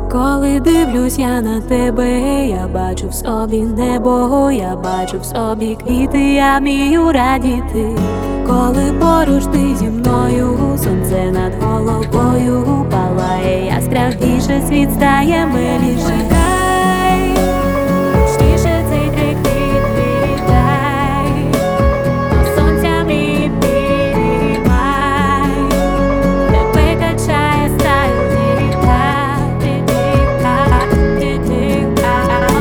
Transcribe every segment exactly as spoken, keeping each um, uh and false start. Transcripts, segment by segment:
Коли дивлюсь я на тебе, я бачу в собі небо, я бачу в собі квіти, я вмію радіти. Коли поруч ти зі мною, сонце над головою палає яскравіше, світ стає миліше. Гучніше цей трик відлітай, сонця мій підіймай, тебе качає стаю діка, діка, діка.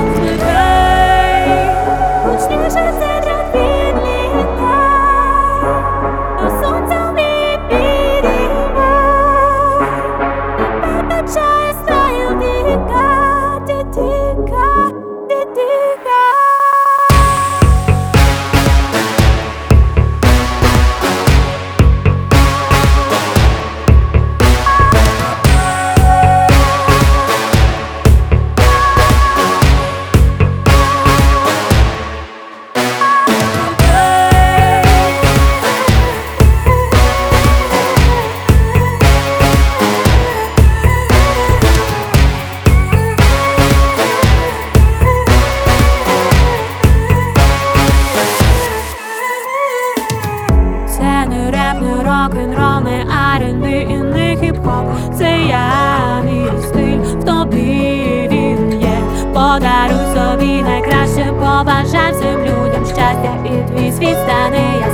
Гучніше цей трик відлітай, сонця мій підіймай, тебе качає стаю діка, діка, діка. Це не реп, не рок-н-рол, не ар енд бі і не хіп-хоп. Це я, мій стиль, в тобі він є. Подаруй собі найкраще, побажай всім людям щастя, і твій світ стане